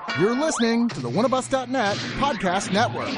You're listening to the oneofus.net podcast network.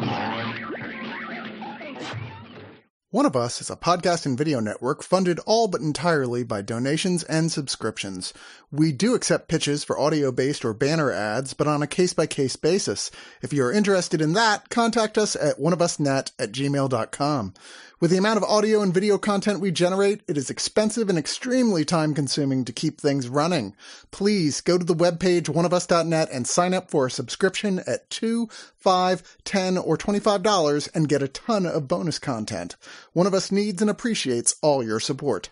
One of Us is a podcast and video network funded all but entirely by donations and subscriptions. We do accept pitches for audio-based or banner ads, but on a case-by-case basis. If you're interested in that, contact us at oneofusnet@gmail.com. With the amount of audio and video content we generate, it is expensive and extremely time-consuming to keep things running. Please go to the webpage oneofus.net and sign up for a subscription at $2, $5, $10, or $25 and get a ton of bonus content. One of Us needs and appreciates all your support.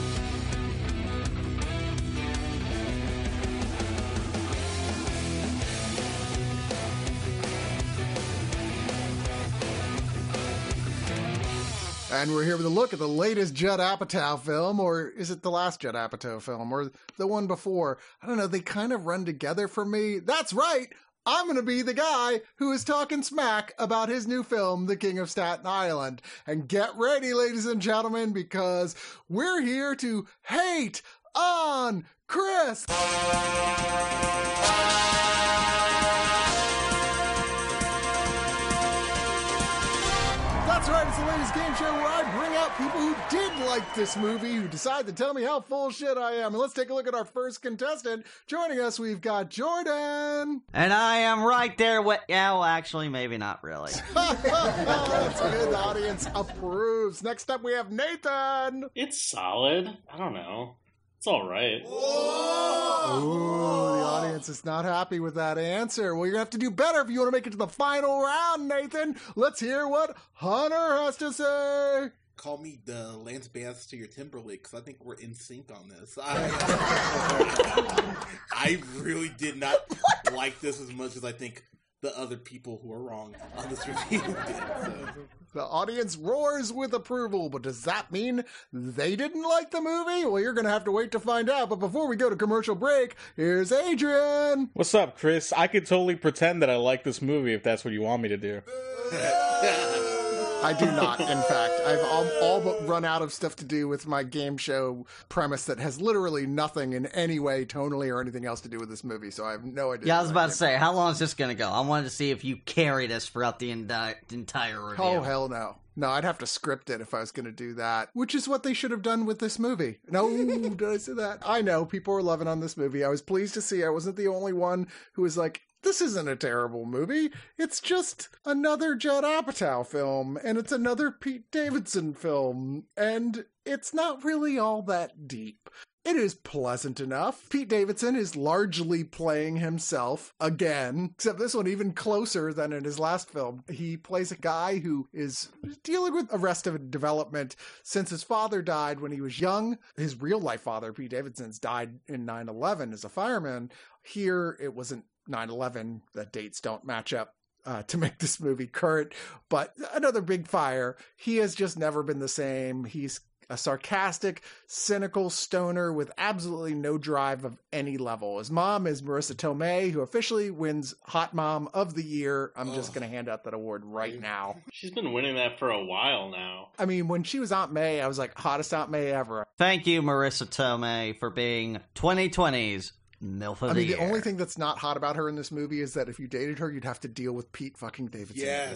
And we're here with a look at the latest Judd Apatow film, or is it the last Judd Apatow film, or the one before? I don't know, they kind of run together for me. That's right! I'm going to be the guy who is talking smack about his new film, The King of Staten Island. And get ready, ladies and gentlemen, because we're here to hate on Chris! That's right, it's the latest game show where I bring out people who did like this movie, who decide to tell me how full of shit I am. And let's take a look at our first contestant. Joining us, we've got Jordan. And I am right there with... Yeah, well, actually, maybe not really. That's good, the audience approves. Next up, we have Nathan. It's solid. I don't know. It's all right. Ooh, the audience is not happy with that answer. Well, you're going to have to do better if you want to make it to the final round, Nathan. Let's hear what Hunter has to say. Call me the Lance Bass to your Timberlake, because I think we're in sync on this. I really did not like this as much as I think the other people who are wrong on this review did. So. The audience roars with approval, but does that mean they didn't like the movie? Well, you're going to have to wait to find out. But before we go to commercial break, here's Adrian. What's up, Chris? I could totally pretend that I like this movie if that's what you want me to do. I do not, in fact. I've all but run out of stuff to do with my game show premise that has literally nothing in any way, tonally, or anything else to do with this movie, so I have no idea. Yeah, I was about to say, how long is this going to go? I wanted to see if you carried us throughout the entire review. Oh, hell no. No, I'd have to script it if I was going to do that, which is what they should have done with this movie. No, did I say that? I know, people were loving on this movie. I was pleased to see I wasn't the only one who was like, this isn't a terrible movie. It's just another Judd Apatow film, and it's another Pete Davidson film, and it's not really all that deep. It is pleasant enough. Pete Davidson is largely playing himself again, except this one even closer than in his last film. He plays a guy who is dealing with arrested development since his father died when he was young. His real-life father, Pete Davidson's, died in 9/11 as a fireman. Here, it wasn't 9/11. The dates don't match up to make this movie current, but another big fire. He has just never been the same. He's a sarcastic, cynical stoner with absolutely no drive of any level. His mom is Marissa Tomei, who officially wins Hot Mom of the Year. I'm just going to hand out that award right now. She's been winning that for a while now. I mean, when she was Aunt May, I was like, hottest Aunt May ever. Thank you, Marissa Tomei, for being 2020's MILF of the Year. The only thing that's not hot about her in this movie is that if you dated her, you'd have to deal with Pete fucking Davidson every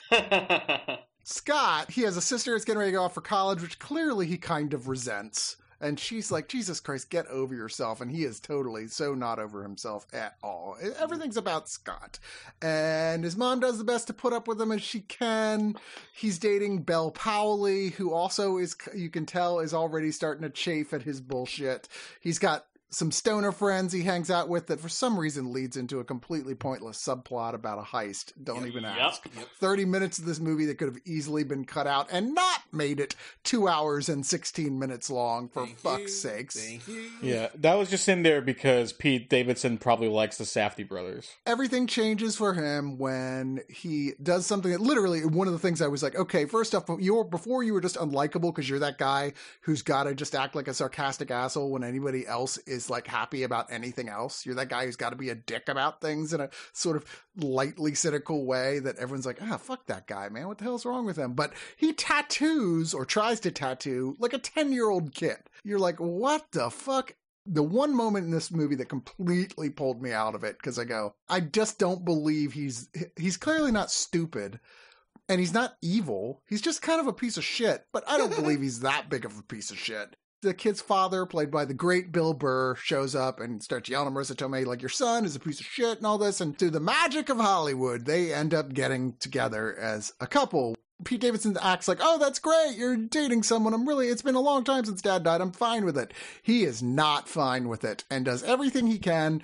day. Scott, he has a sister that's getting ready to go off for college, which clearly he kind of resents. And she's like, Jesus Christ, get over yourself. And he is totally so not over himself at all. Everything's about Scott. And his mom does the best to put up with him as she can. He's dating Belle Powley, who also is, you can tell, is already starting to chafe at his bullshit. He's got some stoner friends he hangs out with that for some reason leads into a completely pointless subplot about a heist. Don't even ask. 30 minutes of this movie that could have easily been cut out and not made it 2 hours and 16 minutes long, for fuck's sakes. Thank you. Yeah, that was just in there because Pete Davidson probably likes the Safdie brothers. Everything changes for him when he does something that literally, one of the things I was like, okay, first off, before you were just unlikable because you're that guy who's got to just act like a sarcastic asshole when anybody else is like happy about anything else. You're that guy who's got to be a dick about things in a sort of lightly cynical way that everyone's like, fuck that guy, man. What the hell's wrong with him? But he tattoos or tries to tattoo like a 10-year-old kid. You're like, what the fuck? The one moment in this movie that completely pulled me out of it, because I just don't believe he's clearly not stupid, and he's not evil. He's just kind of a piece of shit, but I don't believe he's that big of a piece of shit. The kid's father, played by the great Bill Burr, shows up and starts yelling at Marissa Tomei, like, your son is a piece of shit and all this. And through the magic of Hollywood, they end up getting together as a couple. Pete Davidson acts like, oh, that's great, you're dating someone. It's been a long time since Dad died. I'm fine with it. He is not fine with it and does everything he can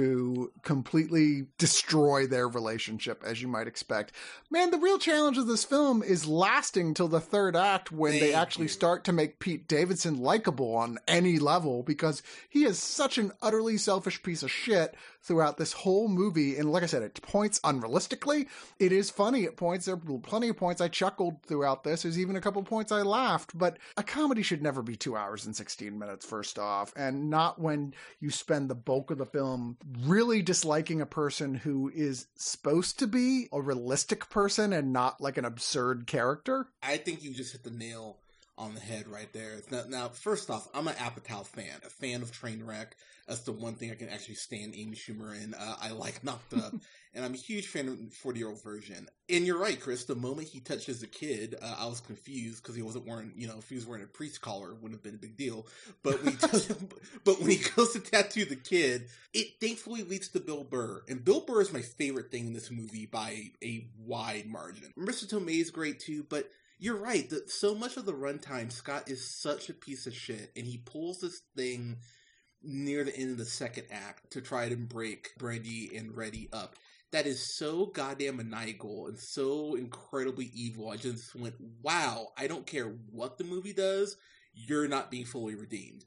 to completely destroy their relationship, as you might expect. Man, the real challenge of this film is lasting till the third act when they actually start to make Pete Davidson likable on any level, because he is such an utterly selfish piece of shit throughout this whole movie. And like I said, it points unrealistically. It is funny at points. There are plenty of points I chuckled throughout this. There's even a couple points I laughed. But a comedy should never be 2 hours and 16 minutes, first off, and not when you spend the bulk of the film really disliking a person who is supposed to be a realistic person and not like an absurd character. I think you just hit the nail on the head right there. Now, first off, I'm an Apatow fan, a fan of Trainwreck. That's the one thing I can actually stand Amy Schumer in. I like Knocked Up, and I'm a huge fan of the 40-year-old version. And you're right, Chris, the moment he touches a kid, I was confused because he wasn't wearing, if he was wearing a priest collar, it wouldn't have been a big deal. But when he goes to tattoo the kid, it thankfully leads to Bill Burr. And Bill Burr is my favorite thing in this movie by a wide margin. Marissa Tomei is great too, but you're right. So much of the runtime, Scott is such a piece of shit, and he pulls this thing near the end of the second act to try to break Brandy and Reddy up. That is so goddamn maniacal and so incredibly evil. I just went, wow, I don't care what the movie does, you're not being fully redeemed.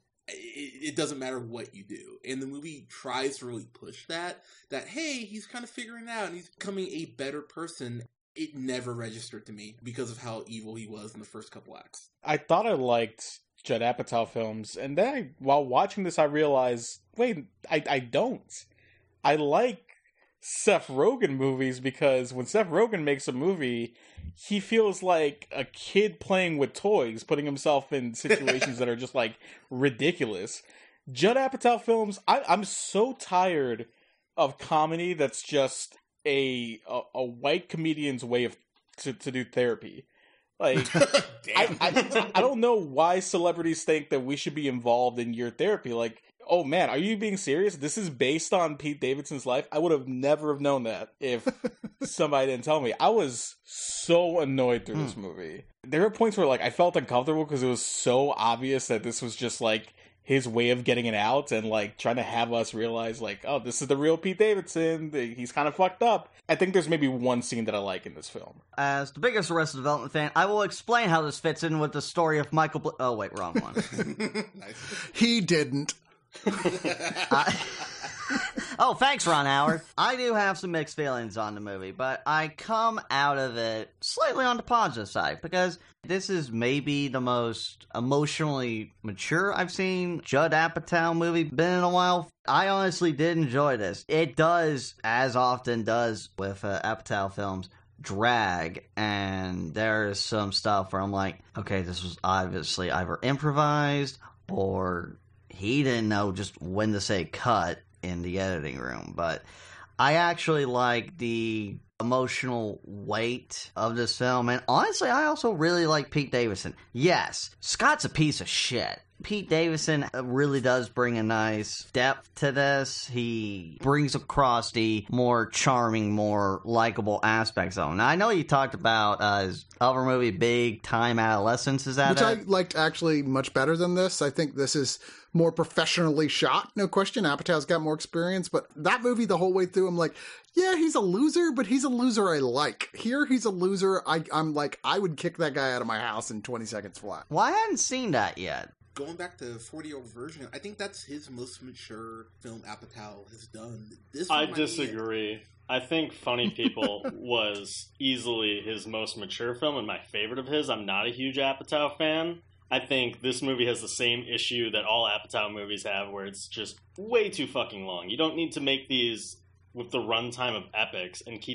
It doesn't matter what you do. And the movie tries to really push that, hey, he's kind of figuring it out and he's becoming a better person. It never registered to me because of how evil he was in the first couple acts. I thought I liked Judd Apatow films, and then while watching this, I realized, wait, I don't. I like Seth Rogen movies because when Seth Rogen makes a movie, he feels like a kid playing with toys, putting himself in situations that are just like ridiculous. Judd Apatow films, I'm so tired of comedy that's just a white comedian's way of to do therapy. Like, I don't know why celebrities think that we should be involved in your therapy. Like, oh man, are you being serious? This is based on Pete Davidson's life? I would have never have known that if somebody didn't tell me. I was so annoyed through this movie. There were points where like I felt uncomfortable because it was so obvious that this was just like his way of getting it out and like trying to have us realize like, oh, this is the real Pete Davidson. He's kind of fucked up. I think there's maybe one scene that I like in this film. As the biggest Arrested Development fan, I will explain how this fits in with the story of Michael oh, wait, wrong one. Nice. He didn't. Oh, thanks, Ron Howard. I do have some mixed feelings on the movie, but I come out of it slightly on the positive side because this is maybe the most emotionally mature I've seen Judd Apatow movie been in a while. I honestly did enjoy this. It does, as often does with Apatow films, drag, and there's some stuff where I'm like, okay, this was obviously either improvised or he didn't know just when to say cut in the editing room. But I actually like the emotional weight of this film, and honestly, I also really like Pete Davidson. Yes, Scott's a piece of shit. Pete Davidson really does bring a nice depth to this. He brings across the more charming, more likable aspects of him. Now, I know you talked about his other movie, Big Time Adolescence. Is that Which I liked actually much better than this. I think this is more professionally shot, no question. Apatow's got more experience, but that movie the whole way through, I'm like, yeah, he's a loser, but he's a loser I like. Here, he's a loser. I'm like, I would kick that guy out of my house in 20 seconds flat. Well, I hadn't seen that yet. Going back to the 40-year-old version, I think that's his most mature film Apatow has done. I disagree. I think Funny People was easily his most mature film and my favorite of his. I'm not a huge Apatow fan. I think this movie has the same issue that all Apatow movies have, where it's just way too fucking long. You don't need to make these with the runtime of epics and keep in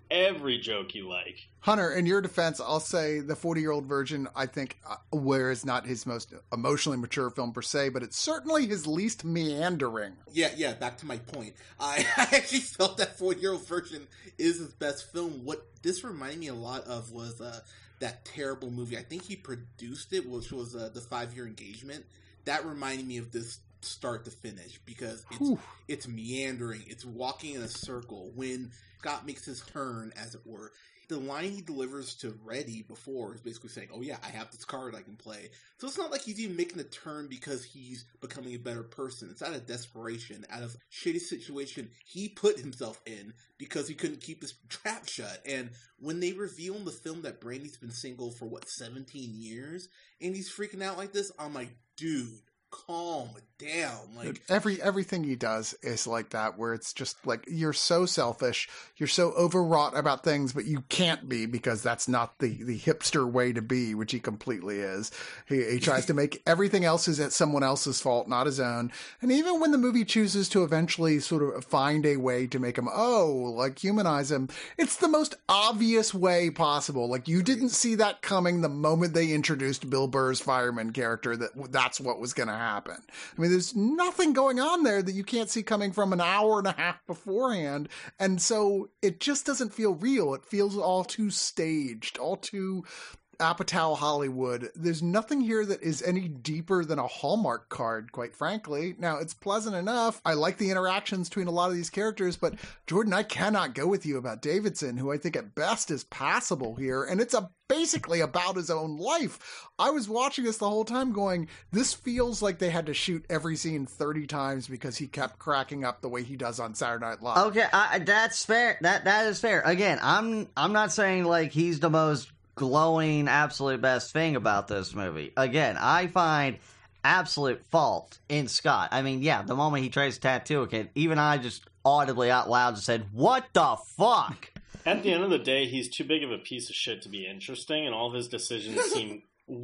every joke you like. Hunter, in your defense, I'll say the 40-year-old virgin, I think, where is not his most emotionally mature film per se, but it's certainly his least meandering. Yeah, back to my point. I actually felt that 40-year-old virgin is his best film. What this reminded me a lot of was that terrible movie. I think he produced it, which was The 5-Year Engagement. That reminded me of this start to finish because it's meandering. It's walking in a circle. When Scott makes his turn, as it were, the line he delivers to Reddy before is basically saying, oh yeah, I have this card I can play. So it's not like he's even making the turn because he's becoming a better person. It's out of desperation, out of shitty situation he put himself in because he couldn't keep his trap shut. And when they reveal in the film that Brandy's been single for 17 years, and he's freaking out like this, I'm like, dude, calm down. Like everything he does is like that, where it's just like, you're so selfish, you're so overwrought about things, but you can't be because that's not the hipster way to be, which he completely is. He tries to make everything else is someone else's fault, not his own. And even when the movie chooses to eventually sort of find a way to make him, humanize him, it's the most obvious way possible. Like, you didn't see that coming the moment they introduced Bill Burr's fireman character, that's what was going to happen. I mean, there's nothing going on there that you can't see coming from an hour and a half beforehand. And so it just doesn't feel real. It feels all too staged, all too Apatow Hollywood. There's nothing here that is any deeper than a Hallmark card, quite frankly. Now, it's pleasant enough. I like the interactions between a lot of these characters, but Jordan, I cannot go with you about Davidson, who I think at best is passable here. And it's basically about his own life. I was watching this the whole time going, this feels like they had to shoot every scene 30 times because he kept cracking up the way he does on Saturday Night Live. Okay, that's fair. That is fair. Again, I'm not saying like he's the most glowing, absolute best thing about this movie. Again, I find absolute fault in Scott. I mean, yeah, the moment he tries to tattoo a kid, even I just audibly out loud just said, what the fuck? At the end of the day, he's too big of a piece of shit to be interesting, and all of his decisions seem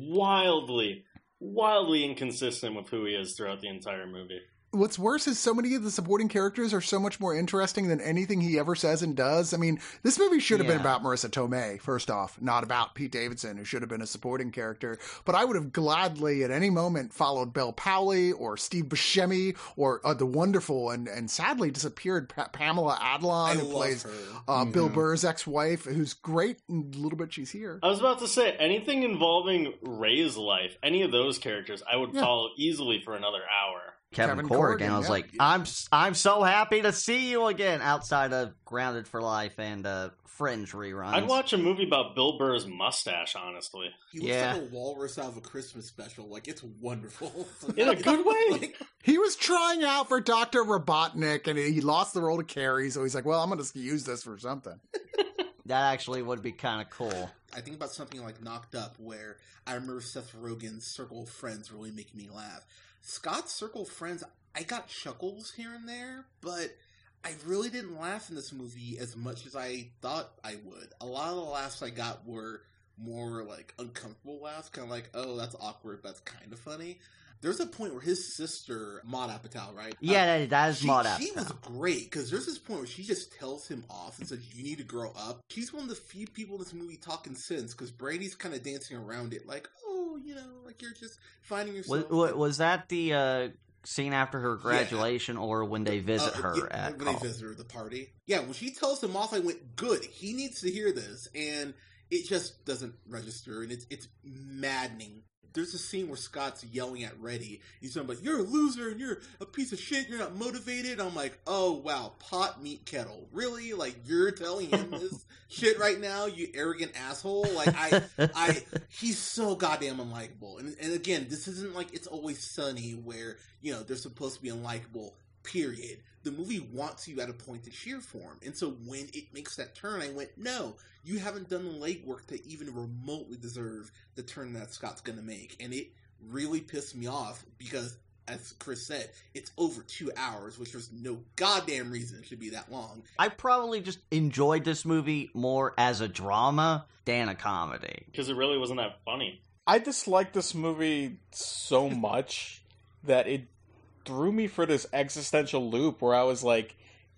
wildly inconsistent with who he is throughout the entire movie. What's worse is so many of the supporting characters are so much more interesting than anything he ever says and does. I mean, this movie should have been about Marissa Tomei, first off, not about Pete Davidson, who should have been a supporting character. But I would have gladly at any moment followed Bel Powley or Steve Buscemi or the wonderful and sadly disappeared Pamela Adlon, who plays Bill Burr's ex-wife, who's great. And a little bit she's here. I was about to say, anything involving Ray's life, any of those characters, I would follow easily for another hour. Kevin Corrigan. I was like, I'm so happy to see you again outside of Grounded for Life and Fringe reruns. I'd watch a movie about Bill Burr's mustache, honestly. He looks like a walrus out of a Christmas special. Like, it's wonderful. In a good way? He was trying out for Dr. Robotnik, and he lost the role to Carrie, so he's like, well, I'm going to use this for something. That actually would be kind of cool. I think about something like Knocked Up, where I remember Seth Rogen's circle of friends really making me laugh. Scott's circle of friends, I got chuckles here and there, but I really didn't laugh in this movie as much as I thought I would. A lot of the laughs I got were more like uncomfortable laughs, kind of like, oh, that's awkward, but that's kind of funny. There's a point where his sister, Maude Apatow, right? Yeah, that is Maude Apatow. She was great, because there's this point where she just tells him off and says, you need to grow up. She's one of the few people in this movie talking sense, because Brady's kind of dancing around it, like, oh, like you're just finding yourself. Was that the scene after her graduation or when they visit her at when they visit her at the party? Yeah, when she tells him off, I went, good, he needs to hear this, and it just doesn't register, and it's maddening. There's a scene where Scott's yelling at Reddy. He's talking about, you're a loser and you're a piece of shit. You're not motivated. I'm like, oh, wow. Pot, meat, kettle. Really? Like, you're telling him this shit right now, you arrogant asshole? Like, he's so goddamn unlikable. And again, this isn't like It's Always Sunny where, they're supposed to be unlikable, period. The movie wants you at a point to cheer for him. And so when it makes that turn, I went, no, you haven't done the legwork to even remotely deserve the turn that Scott's going to make. And it really pissed me off because, as Chris said, it's over 2 hours, which there's no goddamn reason it should be that long. I probably just enjoyed this movie more as a drama than a comedy. Because it really wasn't that funny. I disliked this movie so much that it threw me for this existential loop where I was like,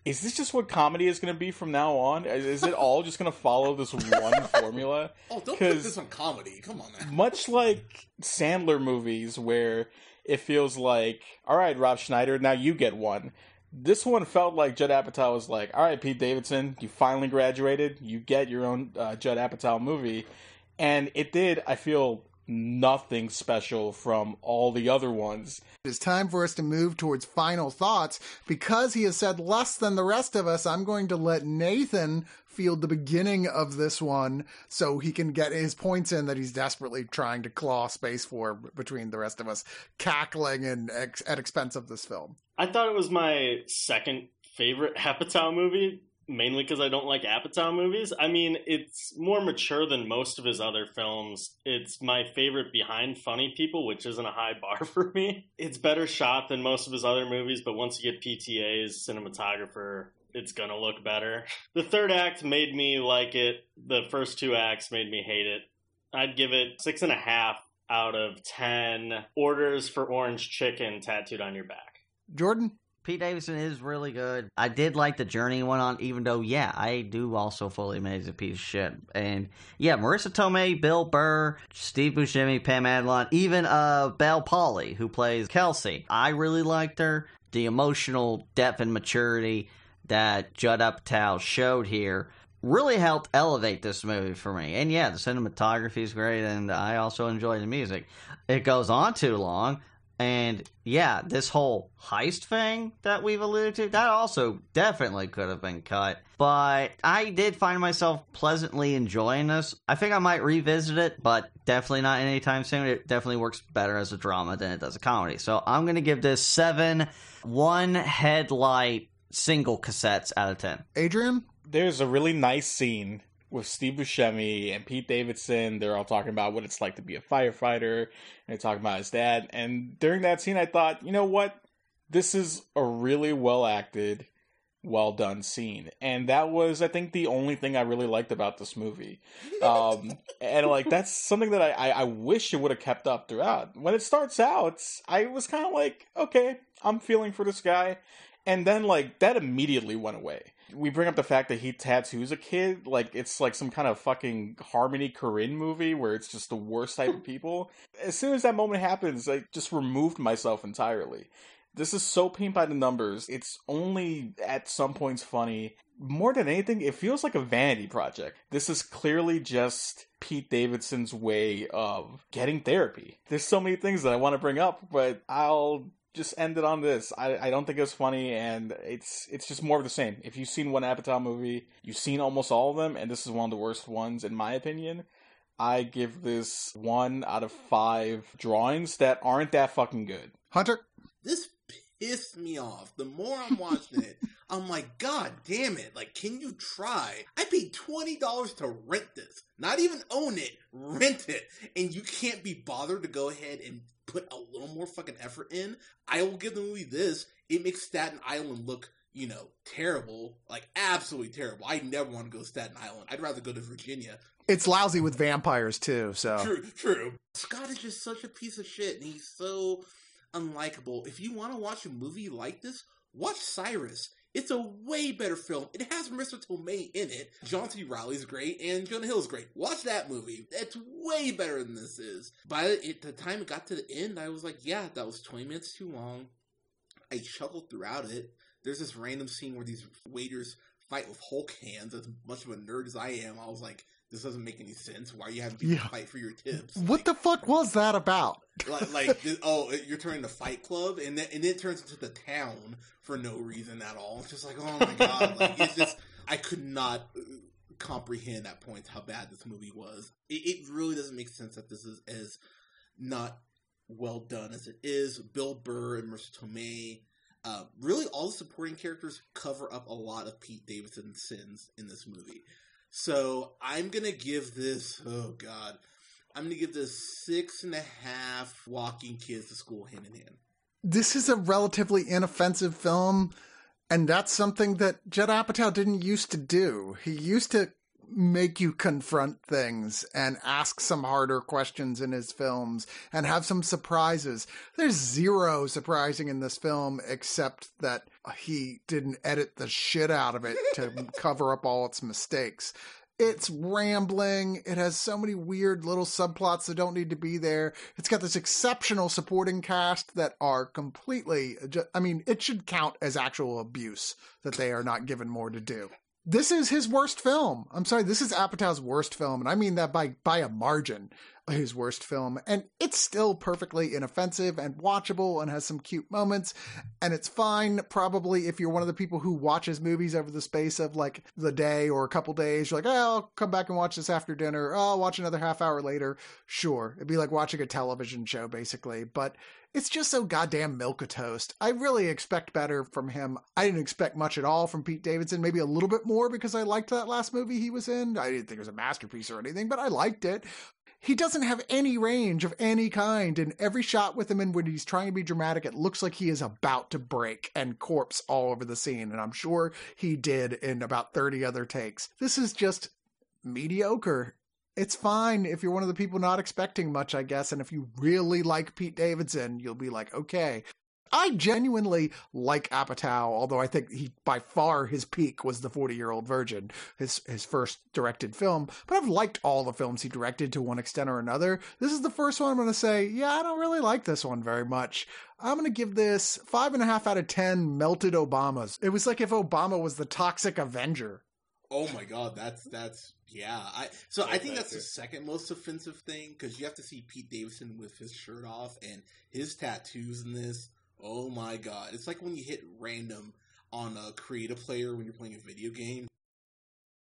is this just what comedy is going to be from now on? Is it all just going to follow this one formula? Oh, don't put this on comedy. Come on, man. Much like Sandler movies where it feels like, all right, Rob Schneider, now you get one. This one felt like Judd Apatow was like, all right, Pete Davidson, you finally graduated. You get your own Judd Apatow movie. And it did, I feel, nothing special from all the other ones. It's time for us to move towards final thoughts. Because he has said less than the rest of us, I'm going to let Nathan field the beginning of this one so he can get his points in that he's desperately trying to claw space for between the rest of us cackling and at expense of this film. I thought it was my second favorite Apatow movie, mainly because I don't like Apatow movies. I mean, it's more mature than most of his other films. It's my favorite behind Funny People, which isn't a high bar for me. It's better shot than most of his other movies, but once you get PTA's cinematographer, it's gonna look better. The third act made me like it. The first two acts made me hate it. I'd give it 6.5 out of 10 orders for orange chicken tattooed on your back. Jordan? Pete Davidson is really good. I did like the journey he went on, even though, yeah, I do also fully admit he's a piece of shit. And, yeah, Marissa Tomei, Bill Burr, Steve Buscemi, Pam Adlon, even Belle Pauly, who plays Kelsey. I really liked her. The emotional depth and maturity that Judd Apatow showed here really helped elevate this movie for me. And, yeah, the cinematography is great, and I also enjoy the music. It goes on too long. And, yeah, this whole heist thing that we've alluded to, that also definitely could have been cut. But I did find myself pleasantly enjoying this. I think I might revisit it, but definitely not anytime soon. It definitely works better as a drama than it does a comedy. So I'm going to give this 7 one-headlight single cassettes out of 10. Adrian? There's a really nice scene with Steve Buscemi and Pete Davidson. They're all talking about what it's like to be a firefighter, and they're talking about his dad. And during that scene, I thought, you know what? This is a really well-acted, well-done scene. And that was, I think, the only thing I really liked about this movie. And, like, that's something that I wish it would have kept up throughout. When it starts out, I was kind of like, okay, I'm feeling for this guy. And then, like, that immediately went away. We bring up the fact that he tattoos a kid, like it's like some kind of fucking Harmony Korine movie where it's just the worst type of people. As soon as that moment happens, I just removed myself entirely. This is so paint by the numbers. It's only at some points funny. More than anything, it feels like a vanity project. This is clearly just Pete Davidson's way of getting therapy. There's so many things that I want to bring up, but I'll just end it on this. I don't think it's funny, and it's just more of the same. If you've seen one Apatow movie, you've seen almost all of them, and this is one of the worst ones, in my opinion. I give this 1 out of 5 drawings that aren't that fucking good. Hunter? This pissed me off. The more I'm watching it, I'm like, God damn it. Like, can you try? I paid $20 to rent this. Not even own it. Rent it. And you can't be bothered to go ahead and put a little more fucking effort in. I will give the movie this. It makes Staten Island look, you know, terrible. Like, absolutely terrible. I never want to go to Staten Island. I'd rather go to Virginia. It's lousy with vampires, too, so. True. Scott is just such a piece of shit, and he's so unlikable. If you want to watch a movie like this, watch Cyrus. It's a way better film. It has Marissa Tomei in it. John C. Reilly's great, and Jonah Hill's great. Watch that movie. It's way better than this is. By the time it got to the end, I was like, yeah, that was 20 minutes too long. I chuckled throughout it. There's this random scene where these waiters fight with Hulk hands. As much of a nerd as I am, I was like, this doesn't make any sense. Why are you having people fight for your tips? What the fuck was that about? You're turning to Fight Club, and then it turns into the town for no reason at all. It's just like, oh my god, like it's just, I could not comprehend at points how bad this movie was. It really doesn't make sense that this is as not well done as it is. Bill Burr and Marissa Tomei, really all the supporting characters cover up a lot of Pete Davidson's sins in this movie. So I'm going to give this, I'm going to give this 6.5 walking kids to school hand in hand. This is a relatively inoffensive film, and that's something that Judd Apatow didn't used to do. He used to make you confront things and ask some harder questions in his films and have some surprises. There's zero surprising in this film except that he didn't edit the shit out of it to cover up all its mistakes. It's rambling. It has so many weird little subplots that don't need to be there. It's got this exceptional supporting cast that are completely, I mean, it should count as actual abuse that they are not given more to do. This is his worst film. I'm sorry, this is Apatow's worst film, and I mean that by a margin, his worst film. And it's still perfectly inoffensive and watchable and has some cute moments, and it's fine probably if you're one of the people who watches movies over the space of like the day or a couple days. You're like, oh, I'll come back and watch this after dinner. Oh, I'll watch another half hour later. Sure. It'd be like watching a television show, basically. But it's just so goddamn milquetoast. I really expect better from him. I didn't expect much at all from Pete Davidson, maybe a little bit more because I liked that last movie he was in. I didn't think it was a masterpiece or anything, but I liked it. He doesn't have any range of any kind, and every shot with him in when he's trying to be dramatic, it looks like he is about to break and corpse all over the scene, and I'm sure he did in about 30 other takes. This is just mediocre. It's fine if you're one of the people not expecting much, I guess, and if you really like Pete Davidson, you'll be like, okay. I genuinely like Apatow, although I think by far his peak was The 40-Year-Old Virgin, his first directed film. But I've liked all the films he directed to one extent or another. This is the first one I'm going to say, yeah, I don't really like this one very much. I'm going to give this 5.5 out of 10 melted Obamas. It was like if Obama was the toxic Avenger. Oh my god, that's yeah. I think that's the second most offensive thing, because you have to see Pete Davidson with his shirt off and his tattoos in this. Oh my god. It's like when you hit random on a creative player when you're playing a video game.